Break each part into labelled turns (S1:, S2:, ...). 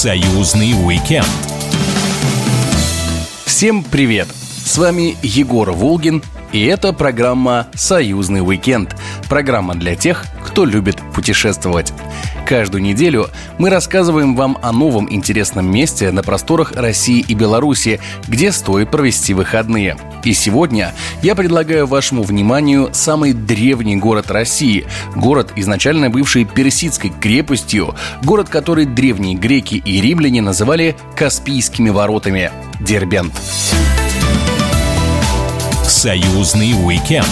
S1: Союзный уикенд.
S2: Всем привет! С вами Егор Волгин, и это программа «Союзный уикенд». Программа для тех, кто любит путешествовать. Каждую неделю мы рассказываем вам о новом интересном месте на просторах России и Беларуси, где стоит провести выходные. И сегодня я предлагаю вашему вниманию самый древний город России. Город, изначально бывший персидской крепостью, город, который древние греки и римляне называли Каспийскими воротами – Дербент.
S1: Союзный уикенд.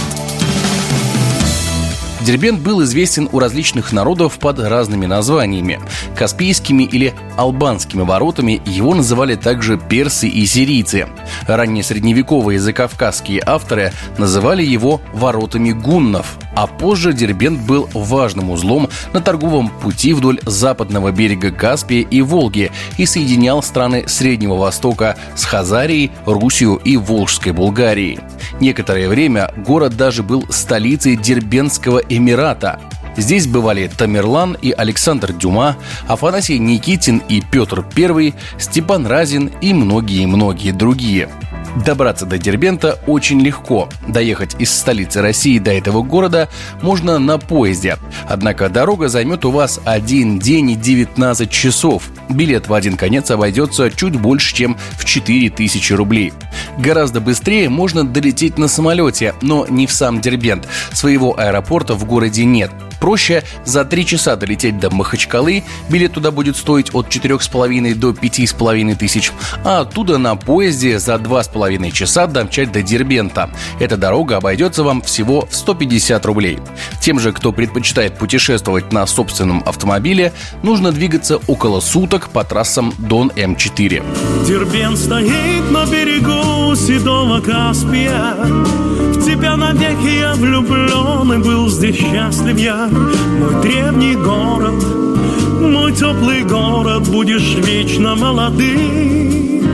S2: Дербент был известен у различных народов под разными названиями. Каспийскими или албанскими воротами его называли также персы и сирийцы. Ранние средневековые закавказские авторы называли его воротами гуннов. А позже Дербент был важным узлом на торговом пути вдоль западного берега Каспия и Волги и соединял страны Среднего Востока с Хазарией, Русью и Волжской Булгарией. Некоторое время город даже был столицей Дербентского эмирата. Здесь бывали Тамерлан и Александр Дюма, Афанасий Никитин и Петр I, Степан Разин и многие-многие другие. Добраться до Дербента очень легко. Доехать из столицы России до этого города можно на поезде. Однако дорога займет у вас 1 день и 19 часов. Билет в один конец обойдется чуть больше, чем в 4000 рублей. Гораздо быстрее можно долететь на самолете, но не в сам Дербент. Своего аэропорта в городе нет. Проще за 3 часа долететь до Махачкалы, билет туда будет стоить от 4,5 до 5,5 тысяч, а оттуда на поезде за 2,5 часа домчать до Дербента. Эта дорога обойдется вам всего в 150 рублей. Тем же, кто предпочитает путешествовать на собственном автомобиле, нужно двигаться около суток по трассам Дон-М4.
S3: Дербент стоит на берегу седого Каспия. В тебя навеки я влюблен, и был здесь счастлив я. Мой древний город, мой теплый город, будешь вечно молодым.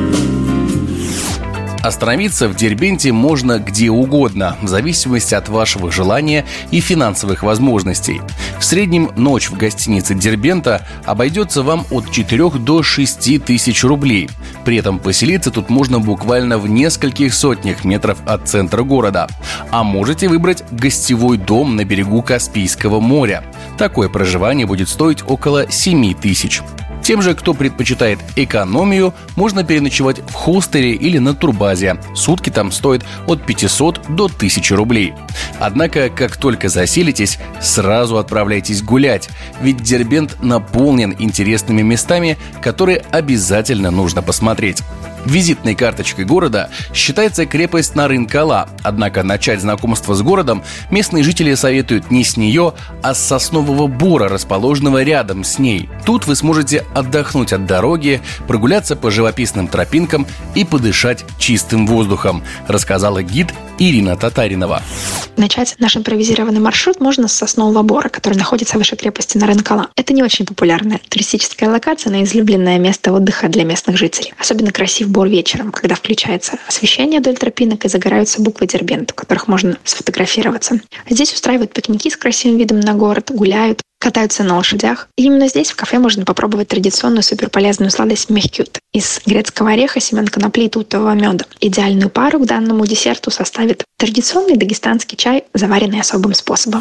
S2: Остановиться в Дербенте можно где угодно, в зависимости от вашего желания и финансовых возможностей. В среднем ночь в гостинице Дербента обойдется вам от 4 до 6 тысяч рублей. При этом поселиться тут можно буквально в нескольких сотнях метров от центра города. А можете выбрать гостевой дом на берегу Каспийского моря. Такое проживание будет стоить около 7 тысяч. Тем же, кто предпочитает экономию, можно переночевать в хостеле или на турбазе. Сутки там стоят от 500 до 1000 рублей. Однако, как только заселитесь, сразу отправляйтесь гулять, ведь Дербент наполнен интересными местами, которые обязательно нужно посмотреть. Визитной карточкой города считается крепость Нарынкала, однако начать знакомство с городом местные жители советуют не с нее, а с соснового бора, расположенного рядом с ней. Тут вы сможете отдохнуть от дороги, прогуляться по живописным тропинкам и подышать чистым воздухом, рассказала гид Ирина Татаринова.
S4: Начать наш импровизированный маршрут можно с соснового бора, который находится выше крепости Нарынкала. Это не очень популярная туристическая локация, но излюбленное место отдыха для местных жителей. Особенно красив бор вечером, когда включается освещение вдоль тропинок и загораются буквы Дербента, в которых можно сфотографироваться. Здесь устраивают пикники с красивым видом на город, гуляют, катаются на лошадях. И именно здесь, в кафе, можно попробовать традиционную суперполезную сладость мехкют из грецкого ореха, семян конопли и тутового меда. Идеальную пару к данному десерту составит традиционный дагестанский чай, заваренный особым способом.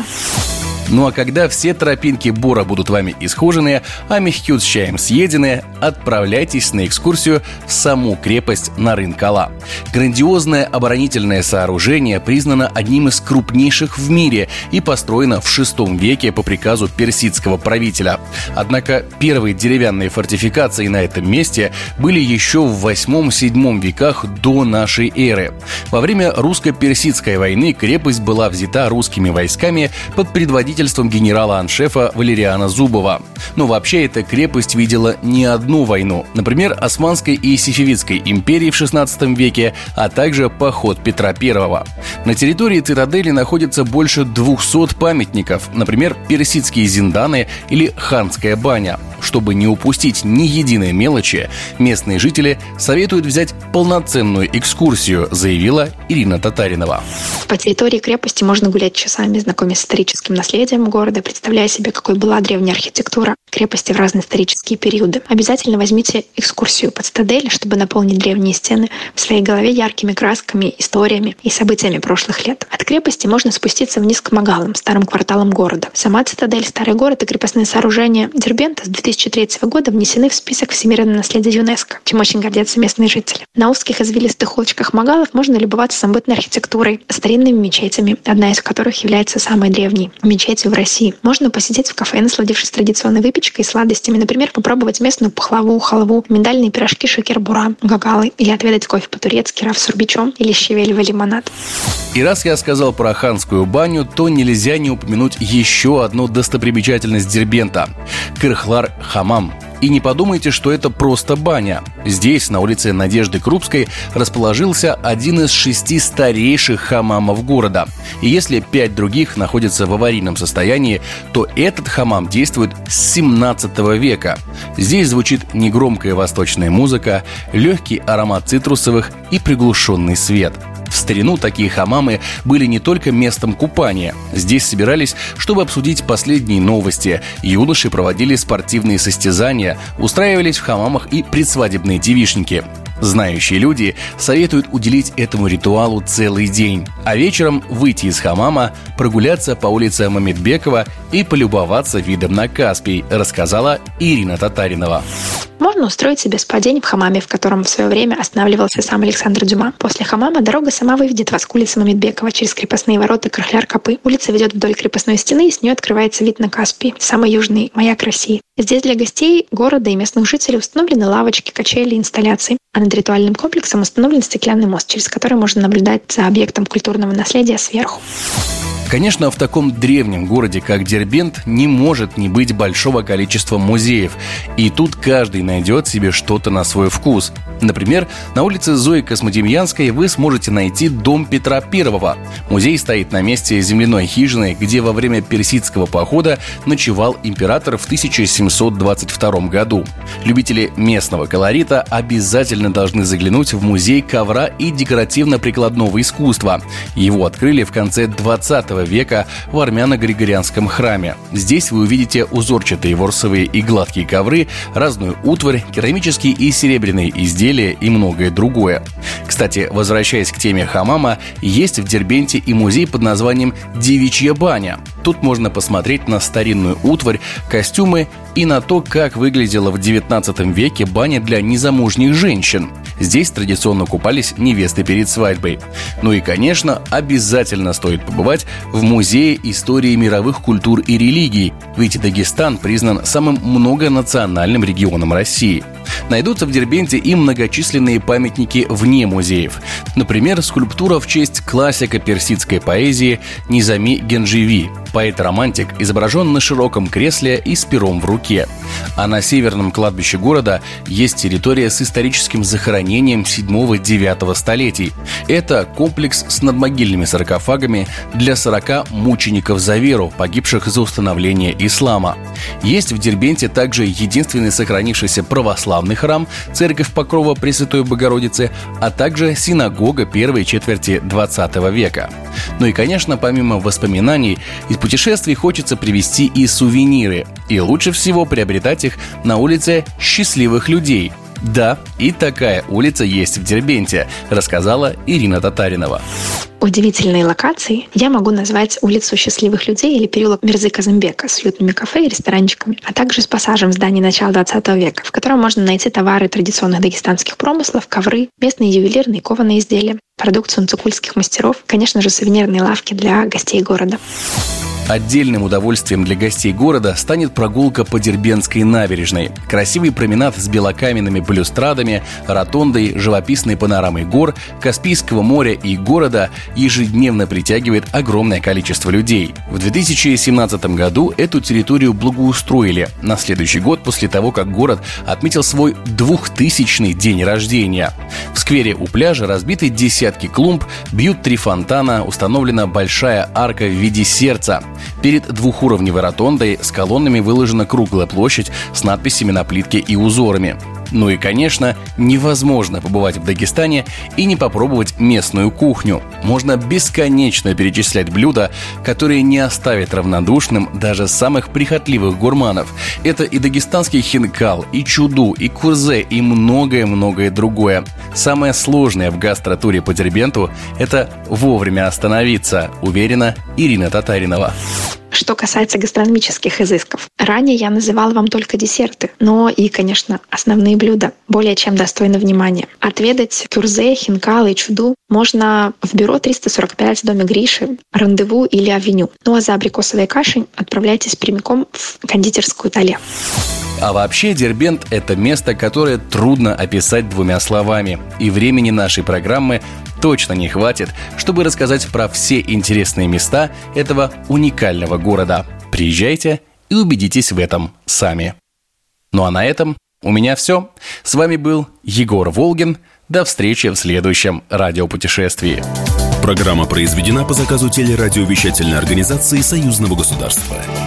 S2: Ну а когда все тропинки бора будут вами исхожены, а мехкют с чаем съедены, отправляйтесь на экскурсию в саму крепость Нарынкала. Грандиозное оборонительное сооружение признано одним из крупнейших в мире и построено в VI веке по приказу персидского правителя. Однако первые деревянные фортификации на этом месте были еще в VIII-VII веках до нашей эры. Во время русско-персидской войны крепость была взята русскими войсками под предводительством генерала-аншефа Валериана Зубова. Но вообще эта крепость видела не одну войну. Например, Османской и Сефевидской империи в XVI веке, а также поход Петра I. На территории цитадели находится больше 200 памятников, например, персидские зинданы или ханская баня. Чтобы не упустить ни единой мелочи, местные жители советуют взять полноценную экскурсию, заявила Ирина Татаринова.
S4: По территории крепости можно гулять часами, знакомясь с историческим наследием города, представляя себе, какой была древняя архитектура крепости в разные исторические периоды. Обязательно возьмите экскурсию под цитадель, чтобы наполнить древние стены в своей голове яркими красками, историями и событиями прошлых лет. От крепости можно спуститься вниз к Магалам, старым кварталам города. Сама цитадель, старый город и крепостные сооружения Дербента с 2003 года внесены в список всемирного наследия ЮНЕСКО, чем очень гордятся местные жители. На узких извилистых улочках Магалов можно любоваться самобытной архитектурой, старинными мечетями, одна из которых является самой древней мечетью в России. Можно посидеть в кафе, насладившись традиционной выпечкой и сладостями, например, попробовать местную пахлаву, халву, миндальные пирожки шекер-бура, гагалы, или отведать кофе по-турецки, раф с урбичом или щавелевый лимонад.
S2: И раз я сказал про ханскую баню, то нельзя не упомянуть еще одну достопримечательность Дербента – Кырхлар-хамам. И не подумайте, что это просто баня. Здесь, на улице Надежды Крупской, расположился один из 6 старейших хамамов города. И если 5 других находятся в аварийном состоянии, то этот хамам действует с 17 века. Здесь звучит негромкая восточная музыка, легкий аромат цитрусовых и приглушенный свет. В старину такие хамамы были не только местом купания. Здесь собирались, чтобы обсудить последние новости. Юноши проводили спортивные состязания, устраивались в хамамах и предсвадебные девичники. Знающие люди советуют уделить этому ритуалу целый день, а вечером выйти из хамама, прогуляться по улице Мамедбекова и полюбоваться видом на Каспий, рассказала Ирина Татаринова.
S4: Можно устроить себе спа-день в хамаме, в котором в свое время останавливался сам Александр Дюма. После хамама дорога сама выведет вас к улице Мамедбекова через крепостные ворота Кырхляр-Капы. Улица ведет вдоль крепостной стены, и с нее открывается вид на Каспий, самый южный маяк России. Здесь для гостей города и местных жителей установлены лавочки, качели, инсталляции. А над ритуальным комплексом установлен стеклянный мост, через который можно наблюдать за объектом культурного наследия сверху.
S2: Конечно, в таком древнем городе, как Дербент, не может не быть большого количества музеев. И тут каждый найдет себе что-то на свой вкус. Например, на улице Зои Космодемьянской вы сможете найти дом Петра I. Музей стоит на месте земляной хижины, где во время персидского похода ночевал император в 1722 году. Любители местного колорита обязательно должны заглянуть в музей ковра и декоративно-прикладного искусства. Его открыли в конце 20 века в армяно-григорианском храме. Здесь вы увидите узорчатые ворсовые и гладкие ковры, разную утварь, керамические и серебряные изделия и многое другое. Кстати, возвращаясь к теме хамама, есть в Дербенте и музей под названием «Девичья баня». Тут можно посмотреть на старинную утварь, костюмы и на то, как выглядела в 19 веке баня для незамужних женщин. Здесь традиционно купались невесты перед свадьбой. Ну и, конечно, обязательно стоит побывать в Музее истории мировых культур и религий, ведь Дагестан признан самым многонациональным регионом России. Найдутся в Дербенте и многочисленные памятники вне музеев. Например, скульптура в честь классика персидской поэзии Низами Генджеви. Поэт-романтик изображен на широком кресле и с пером в руке. А на северном кладбище города есть территория с историческим захоронением 7-9 столетий. Это комплекс с надмогильными саркофагами для 40 мучеников за веру, погибших за установление ислама. Есть в Дербенте также единственный сохранившийся православный храм, церковь Покрова Пресвятой Богородицы, а также синагога первой четверти 20 века. Ну и, конечно, помимо воспоминаний, из путешествий хочется привезти и сувениры. И лучше всего приобретать их на улице Счастливых людей. Да, и такая улица есть в Дербенте, рассказала Ирина Татаринова.
S4: Удивительной локацией я могу назвать улицу Счастливых людей или переулок Мирзы Казымбека с уютными кафе и ресторанчиками, а также с пассажем в здании начала 20 века, в котором можно найти товары традиционных дагестанских промыслов, ковры, местные ювелирные и кованые изделия, продукцию нцукульских мастеров, конечно же, сувенирные лавки для гостей города.
S2: Отдельным удовольствием для гостей города станет прогулка по Дербентской набережной. Красивый променад с белокаменными балюстрадами, ротондой, живописной панорамой гор, Каспийского моря и города ежедневно притягивает огромное количество людей. В 2017 году эту территорию благоустроили на следующий год после того, как город отметил свой 2000-й день рождения. В сквере у пляжа разбиты десятки клумб, бьют 3 фонтана, установлена большая арка в виде сердца. Перед двухуровневой ротондой с колоннами выложена круглая площадь с надписями на плитке и узорами. Ну и, конечно, невозможно побывать в Дагестане и не попробовать местную кухню. Можно бесконечно перечислять блюда, которые не оставят равнодушным даже самых прихотливых гурманов. Это и дагестанский хинкал, и чуду, и курзе, и многое-многое другое. Самое сложное в гастротуре по Дербенту – это вовремя остановиться, уверена Ирина Татаринова.
S4: Что касается гастрономических изысков, ранее я называла вам только десерты, но и, конечно, основные блюда более чем достойны внимания. Отведать кюрзе, хинкал и чуду можно в бюро 345 в доме Гриши, Рандеву или Авеню. Ну а за абрикосовой кашей отправляйтесь прямиком в кондитерскую Тале.
S2: А вообще Дербент – это место, которое трудно описать двумя словами. И времени нашей программы точно не хватит, чтобы рассказать про все интересные места этого уникального города. Приезжайте и убедитесь в этом сами. Ну а на этом у меня все. С вами был Егор Волгин. До встречи в следующем радиопутешествии.
S1: Программа произведена по заказу телерадиовещательной организации Союзного государства.